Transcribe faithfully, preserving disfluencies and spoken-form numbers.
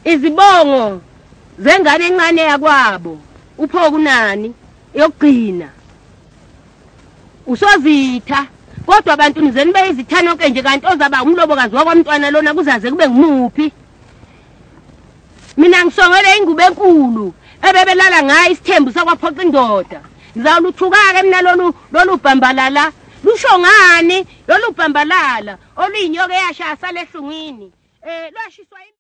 izibongo zengane encane yakwabo upho kunani yokugcina usozitha kodwa abantu nizeni beyizithana konke nje kanti ozaba umlobokazi wakwamntwana lona kuzaze kube ngumuphi mina ngisongele ingubo enkulu ebebelala ngayo isithembu sakwaphoqa indoda ngizawuluthukake mina lolu lolu bhambalala lusho ngani lolu bhambalala oluyinyoka eyashaya salehlungwini eh lwashiswa